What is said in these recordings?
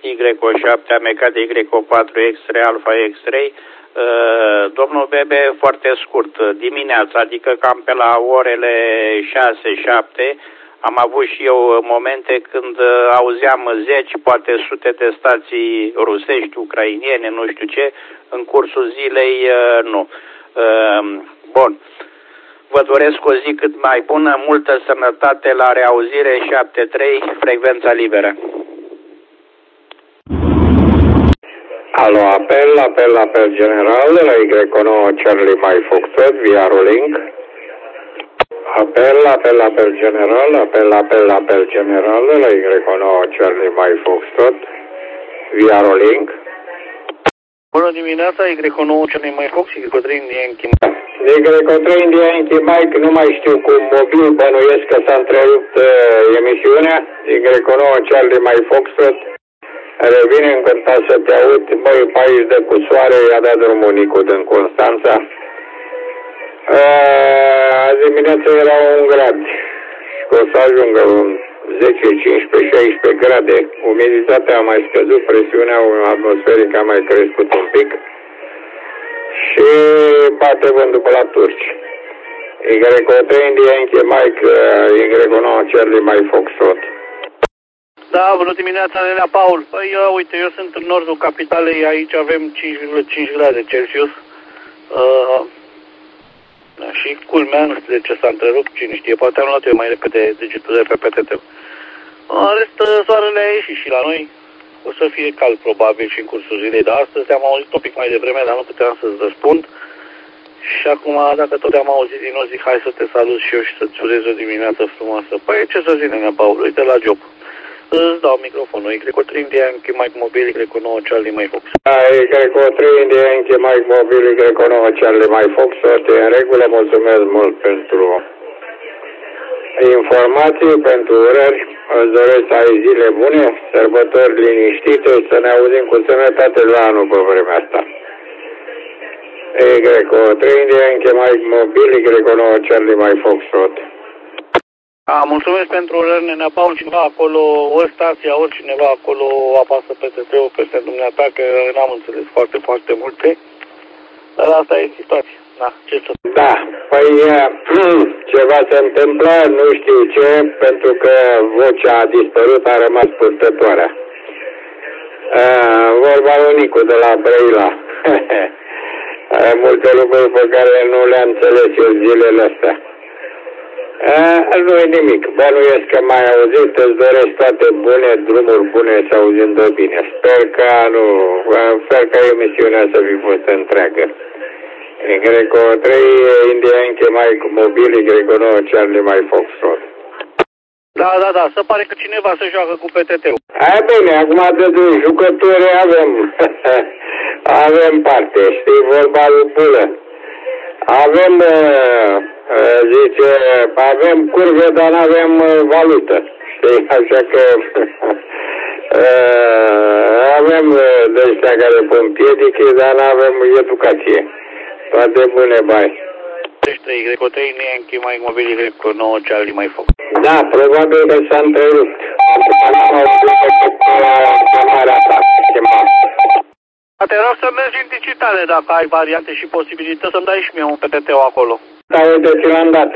Y7, Amecat Y4, X-ray, Alfa X-ray. Domnul Bebe, foarte scurt, dimineața, adică cam pe la orele 6-7, am avut și eu momente când auzeam zeci, poate sute de stații rusești, ucrainiene, nu știu ce, în cursul zilei nu. Bun. Vă doresc o zi cât mai bună, multă sănătate, la reauzire, 7-3, frecvența liberă. Alo, apel general de la Y9 Charlie Mike Foxtrot via Rolling. Apel general de la Y9 Charlie Mike Foxtrot via Rolling. Bună dimineața, Y9 Charlie Mike Fox, Y3 Yankee Y3 Yankee Mike, nu mai știu cum mobil, bănuiesc că s-a întrerupt emisiunea. Y9 Charlie Mike Foxtrot. Revine încântat să te aud. Băi, pe aici de cu soare, i-a dat drumul Nicu din Constanța. Azi dimineața era 1 grad și că o să ajungă un 10, 15, 16 grade. Umiditatea a mai scăzut, presiunea atmosferică a mai crescut un pic și bate vântul pe la turci. Y3 Yankee Mike, Y9 Charlie Mike Foxtrot. Da, bună dimineața, Nenea Paul. Păi, uite, eu sunt în nordul capitalei, aici avem 5,5 grade Celsius. Și culmea, nu știu de ce s-a întrerupt, cine știe, poate am luat eu mai repede degetul de pe PTT. În rest, soarele a ieșit și la noi. O să fie cald probabil și în cursul zilei, dar astăzi te-am auzit un pic mai devreme, dar nu puteam să-ți răspund. Și acum, dacă tot te-am auzit din nou, zic, hai să te salut și eu și să-ți urez o dimineață frumoasă. Păi, ce să zic, Nenea Paul, uite la job. Îți dau microfonul. Y3 Yankee Mike Mobil, Y9 Charlie Mike Fox. Y3 Yankee Mike Mobil, Y9 Charlie Mike Fox. E în regulă, mulțumesc mult pentru informații, pentru urări. Îți doresc să ai zile bune, sărbători liniștite, să ne auzim cu sănătate la anul pe vremea asta. Y3 Yankee Mike Mobil, Y9 Charlie Mike Fox. Mulțumesc pentru urări, Nenea Paul, cineva acolo, ori stația, ori cineva acolo apasă pe TT-ul peste dumneata, că n-am înțeles foarte multe, dar asta e situația. Da, ce să... Da, păi ceva se întâmplă, nu știu ce, pentru că vocea a dispărut, a rămas purtătoarea. Vorba lui Nicu de la Brăila. Multe lucruri pe care nu le-am înțeles eu zilele astea. Nu e nimic, bănuiesc că m-ai auzit, îți doresc toate bune, drumuri bune, să auzim bine. Sper că emisiunea să fi fost întreagă. Y3 Yankee Mike Mobil, Y9 Charlie Mike Foxtrot. Da, se pare că cineva se joacă cu PTT-ul. Bine, acum de jucători avem parte, știi, vorba lui Pulă. Avem curve, dar nu avem valută, știi, așa că avem de ăștia care pun piedică, dar nu avem educație. Toate bune, bai. Y3 Yankee Mike Mobil, Y9 Charlie Mike Fox. Da, probabil că s-a întrerupt. N-am auzit chemarea ta. Te rog să mergi în digitale dacă ai variante și posibilități să-mi dai și mie un PTT-ul acolo. Da, uite, ți l-am dat.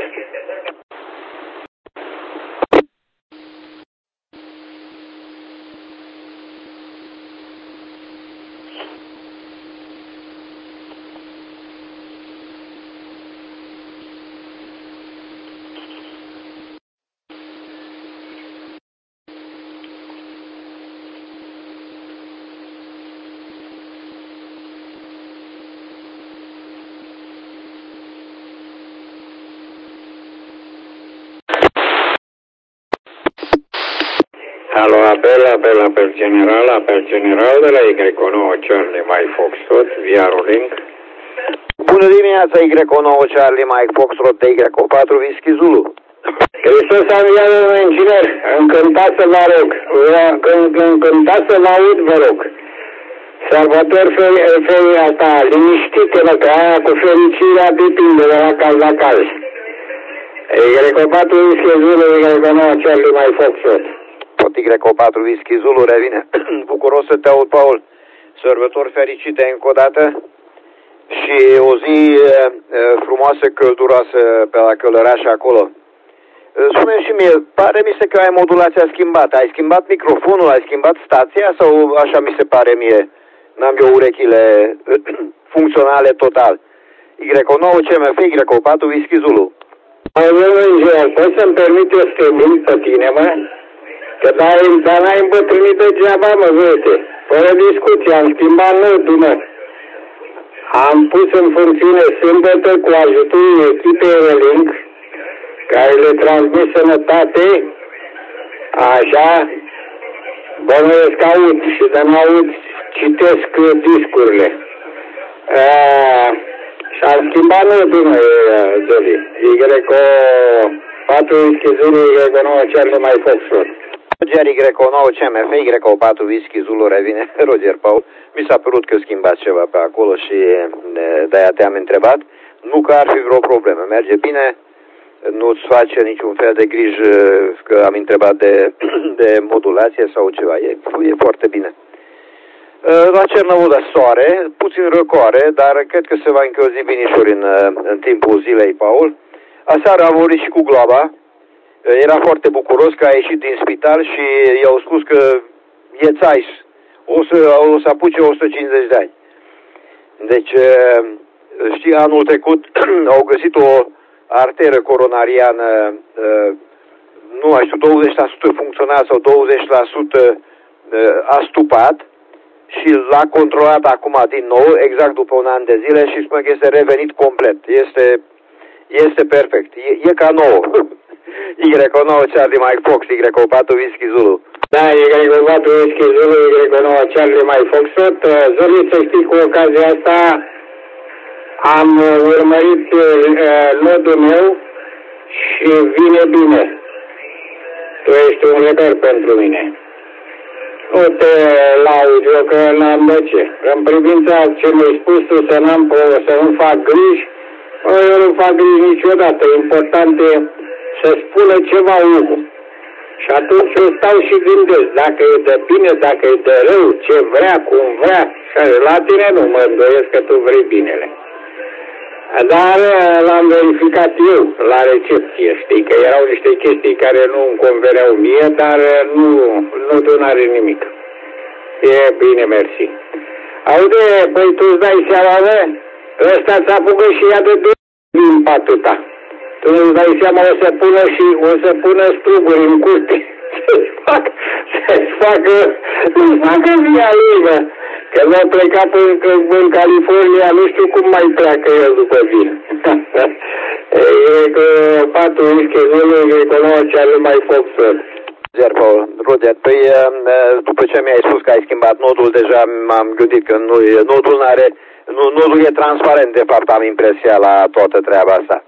Alo, apel general de la Y9 Charlie Mike Foxtrot via Rolling. Bună dimineața, Y9 Charlie Mike Foxtrot, Y4 Whisky Zulu. Hristos a înviat un inginer, încântat să vă rog, încântat să vă aud, vă rog. Sărbători femeia asta, liniștită-vă, că aia cu fericirea depinde de la caz la caz. Y4 Whisky Zulu, Y9 Charlie Mike Foxtrot. Y4 Whisky Zulu revine bucuros să te aud, Paul. Sărbători fericite încă o dată și o zi frumoasă, călduroasă pe la Călăraș acolo. Spune și mie, pare mi se că ai modulația schimbată. Ai schimbat microfonul, ai schimbat stația sau așa mi se pare mie? N-am eu urechile funcționale total. Y9 CMF, Y4 Whisky Zulu. Poți să-mi permite să te mint pe tine, mă? Că dar n-ai îmbătrânit degeaba, mă, vezi. Fără discuție, am schimbat nodul, mă. Am pus în funcțiune sâmbătă cu ajutorul echipei Relink, care le transmit sănătate, așa, bănuiesc aud și de n-aud citesc discurile. Și am schimbat nodul, mă, Zoli. Y4 Whisky Zulu, Y9 Charlie Mike Foxtrot. Roger Y9 CMF, Y4 Whisky Zulu, revine Roger Paul. Mi s-a părut că schimbați ceva pe acolo și de-aia te-am întrebat. Nu că ar fi vreo problemă, merge bine, nu-ți face niciun fel de grijă că am întrebat de modulație sau ceva, e foarte bine. La Cernăuda soare, puțin răcoare, dar cred că se va încălzi binișor în timpul zilei, Paul. Aseară am vorbit și cu Globa. Era foarte bucuros că a ieșit din spital și i-au spus că e țais. O să apuce 150 de ani. Deci, știi, anul trecut au găsit o arteră coronariană, nu mai știu, 20% funcțional sau 20% astupat și l-a controlat acum din nou, exact după un an de zile și spune că este revenit complet. Este perfect. E ca nou. Y9 Charlie Mike Fox, Y4 Whisky Zulu. Da, Y4 Whisky Zulu, Y9 Charlie Mike Fox. Zoli, să știi, cu ocazia asta am urmărit nodul meu și vine bine. Tu ești un reper pentru mine. Nu te laud eu că n-am de ce. În privința ce mi-ai spus tu să nu fac griji, eu nu fac griji niciodată. Important e să spună ceva omul. Și atunci eu stau și gândesc, dacă e de bine, dacă e de rău, ce vrea, cum vrea. Și la tine nu mă îndoiesc că tu vrei binele. Dar l-am verificat eu la recepție, știi, că erau niște chestii care nu îmi conveneau mie, dar nu n-are nimic. E bine, mersi. Aude, păi tu îți dai seama, bă? Ăsta ți-a apucă și ea de din patâta. Tu îți dai seama, o să pună struguri în curte. Să-ți facă via lui, bă. Că l-a plecat în California, nu știu cum mai pleacă el după vin. E că 4 Whisky Zulu, Y9 Charlie Mike Fox. Roger, păi după ce mi-ai spus că ai schimbat nodul, deja m-am gândit că nodul e transparent, de fapt am impresia la toată treaba asta.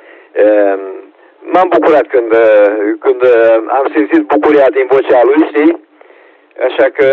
M-am bucurat când am simțit bucuria din vocea lui, știi? Așa că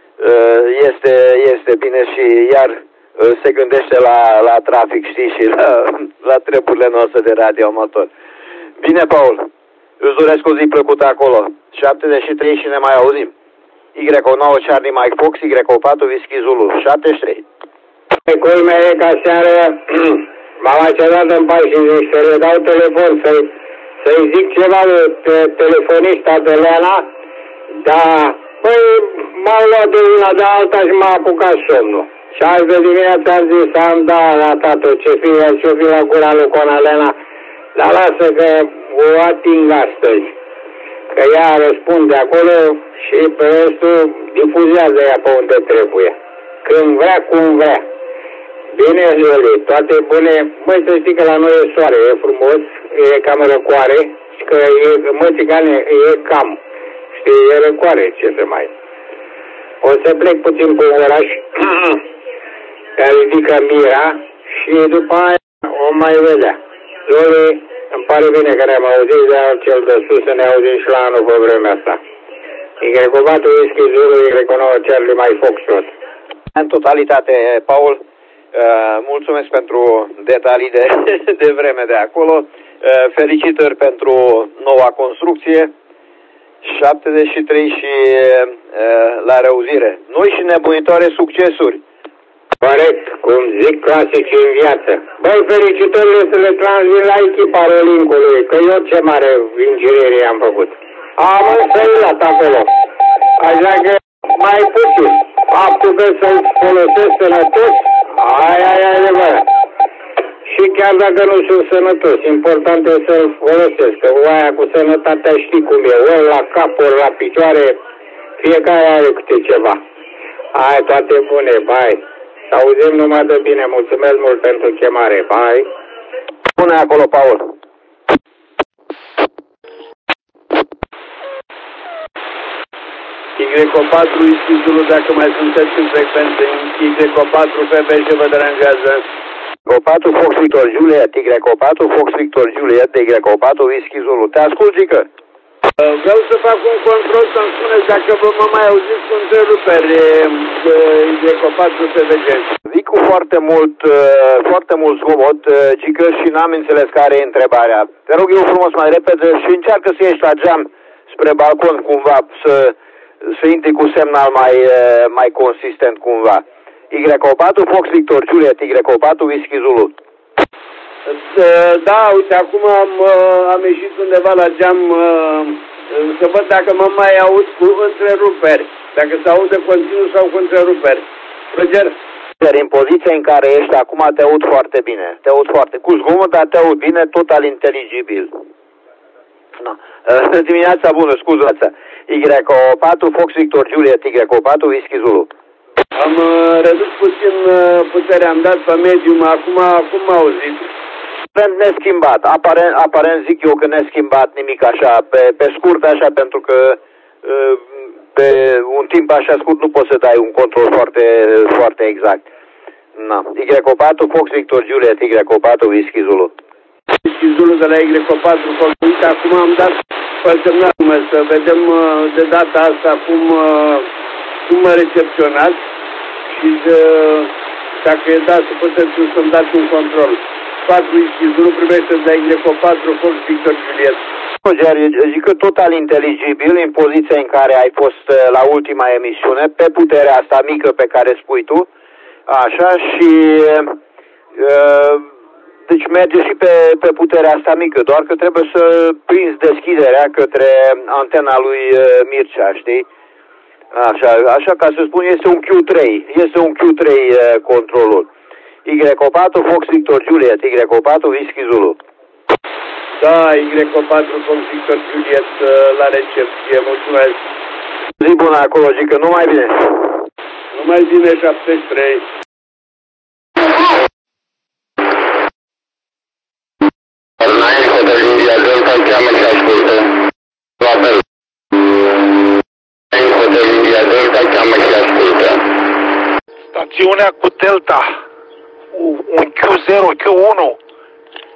este bine și iar se gândește la trafic, știi, și la treburile noastre de radioamator. Bine, Paul, îți doresc o zi plăcută acolo. 73 și ne mai auzim. Y9 Charlie Mike Fox, Y4 Whisky Zulu, 73. Culmea e ca seară m-am așezat în pat și zic să le dau telefon, să-i zic ceva de telefonista de Leana, dar păi m-am luat de una de alta și m-a apucat somnul. Și azi de dimineața am zis, la tată, ce-o fi la gura lui Conalena, dar lasă că o ating astăzi. Că ea răspunde acolo și pe restul difuzează ea pe unde trebuie. Când vrea, cum vrea. Bine, Zoli, toate bune. Măi, să știi că la noi e soare, e frumos, e cam răcoare și că țigane, e cam. Știi, e răcoare, ce să mai... O să plec puțin pe oraș, care ridică Mira și după aia o mai vedea. Zoli, îmi pare bine că ne-am auzit, dar cel de sus să ne auzim și la anul pe vremea asta. Y4 Whisky Zulu, Y9 Charlie Mike Fox. În totalitate, Paul, mulțumesc pentru detalii de vreme de acolo. Felicitări pentru noua construcție 73 și la reauzire. Noi și nebunitoare succesuri. Corect, cum zic clasici în viață. Băi, felicitările să le transmit la echipa Olimpului, că eu ce mare inginerie am făcut. Am însăilat acolo. Așa că mai puțin. Faptul că să-l folosesc sănătos, aia e adevărat. Și chiar dacă nu sunt sănătos, important e să-l folosesc. Că oaia cu sănătatea știi cum e. Ori la cap, ori la picioare, fiecare are câte ceva. Hai, toate bune, bai. Să auzim numai de bine. Mulțumesc mult pentru chemare. Bai. Pune acolo, Paul. Y4 Ischizulu, dacă mai sunteți în frecvență, Y4 FBJ vă deranjează. Y4 Fox Victor Juliet, Y4 Fox Victor Juliet, Y4 Whisky Zulu. Te ascult, Gică? Vreau să fac un control să-mi spuneți dacă vă mă mai auziți cu întreruperi Y4 FBJ. Zic cu foarte mult zgomot, Gică, și n-am înțeles care e întrebarea. Te rog eu frumos mai repede și încearcă să ieși la geam spre balcon cumva, să intri cu semnal mai consistent cumva. Y4 Fox Victor Juliet, Y4 Whisky Zulu. Da, uite, acum am ieșit undeva la geam să văd dacă mă mai aud cu întreruperi. Dacă se aude continuu sau cu întreruperi. Roger? În poziția în care ești acum te aud foarte bine. Te aud foarte cu zgomot, dar te aud bine, total inteligibil. No. Dimineața bună, scuzați. Y4 Fox Victor Juliet, Y4 Whisky Zulu. Am redus puțin puterea, am dat pe medium, acum mă auzit. Neschimbat, aparent zic eu că neschimbat nimic așa, pe scurt așa, pentru că pe un timp așa scurt nu poți să dai un control foarte, foarte exact. Na. Y4 Fox Victor Juliet, Y4 Whisky Zulu. Whisky Zulu de la Y4 Fox. Uite, acum am dat pe semnal, să vedem de data asta cum mă recepționați și dacă e dat să puteți să-mi dați un control. 4 Whisky Zulu primește de la Y4 Fox Victor Juliet. Roger, zic că total inteligibil în poziția în care ai fost la ultima emisiune, pe puterea asta mică pe care spui tu, așa, și deci merge și pe puterea asta mică, doar că trebuie să prinzi deschiderea către antena lui Mircea, știi? Așa ca să spun, este un Q3 controlul. Y4 Fox Victor Juliet, Y4 Whisky Zulu. Da, Y4 Fox Victor Juliet la recepție, mulțumesc. Zi bună acolo, zic că numai bine. Numai bine, 73. Înainte de India Delta cheamă și ascultă. La fel. Înainte de India Delta cheamă și ascultă. Stațiunea cu Delta, un Q0, Q1.